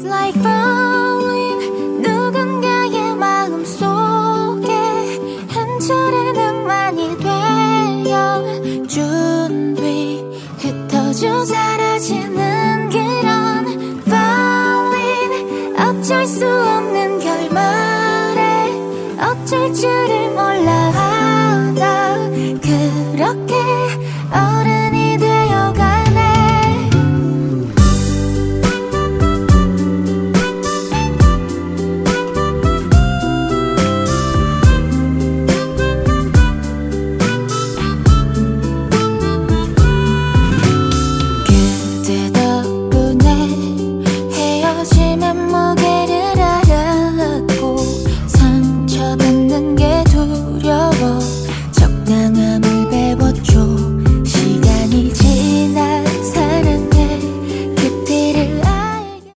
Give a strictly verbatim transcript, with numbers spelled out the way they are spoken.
It's like falling 누군가의 마음속에 한 줄의 낭만이 되어 준 뒤 흩어져 사라지는 그런 falling 어쩔 수 없는 결말에 어쩔 줄을 몰라 하다 그렇게